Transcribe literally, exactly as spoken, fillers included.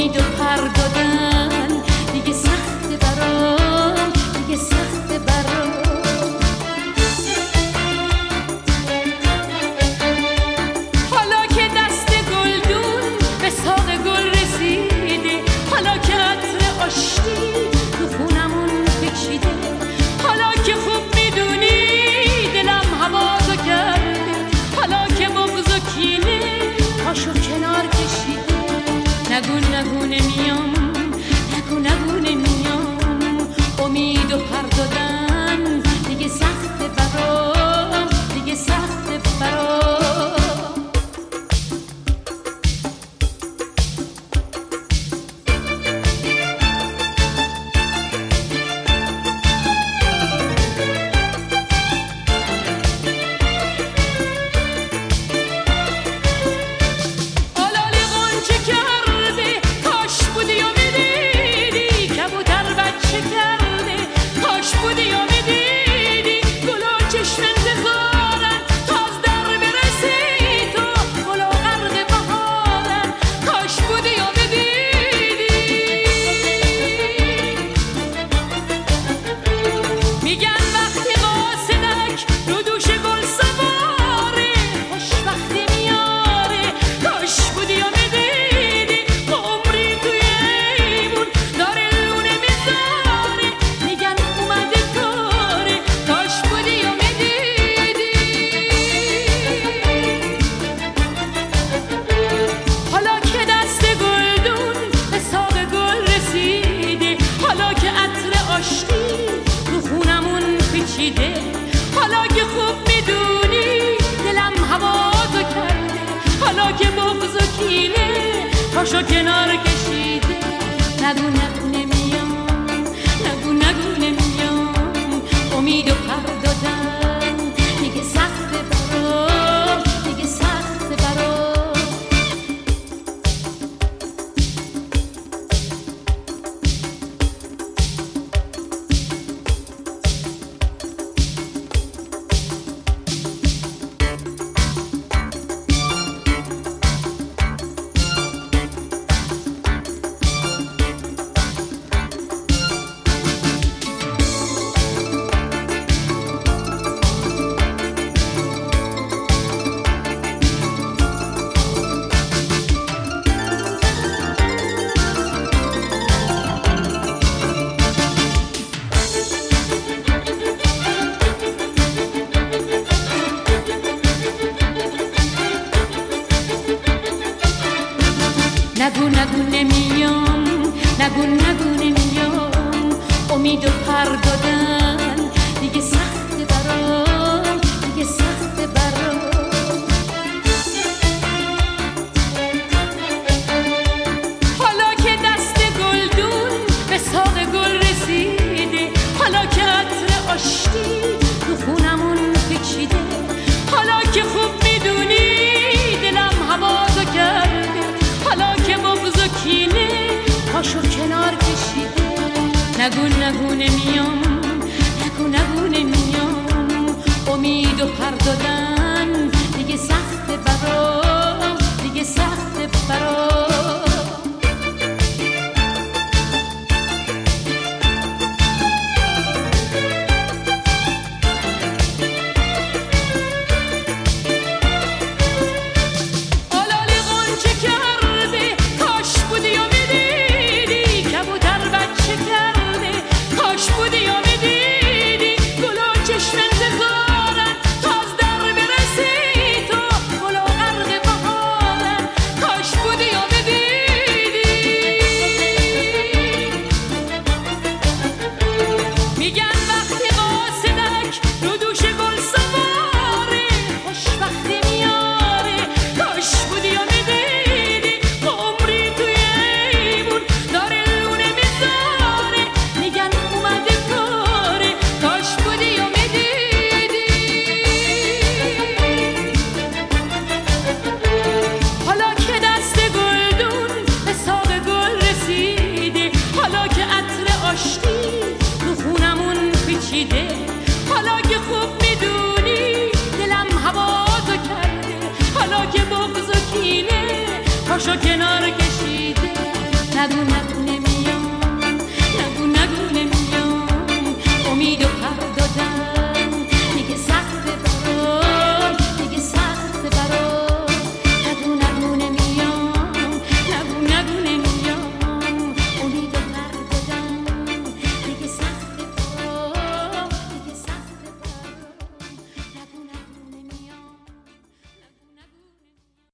امید و پر دادن دیگه سخته برام، دیگه سخته برام. حالا که دست گلدون به ساق گل رسیده، حالا که عطر آشتی تو خونمون پیچیده، حالا که خوب میدونی دلم هواتو کرده، حالا که بغض و کینه پاشو کنار کشیده. نگو نگو نمیام، نگو نگو نمیام، امید و پر دادن دیگه سخته برام، دیگه سخته برام. حالا که خوب میدونی دلم هواتو کرده، حالا که بغض و کینه پاشو کنار کشیده. نگو نگو نمیام، نگو نگو نمیام، امید و پر دادن دیگه سخته برام، دیگه سخته برام. نگو نگو نمیام، نگو نگو نمیام، امید و پر دادن دیگه سخته برام، دیگه سخته برام. حالا که دست گلدون به ساق گل رسیده، حالا که عطر آشتی تو خونمون پیچیده، حالا که خوب میدونی دلم هواتو کرده، حالا که بغض و کینه پاشو کنار کشیده. نگو نگو نمیام، نگو نگو نمیام، امید و پر دادن دیگه سخته برام، دیگه سخته برام. ندونم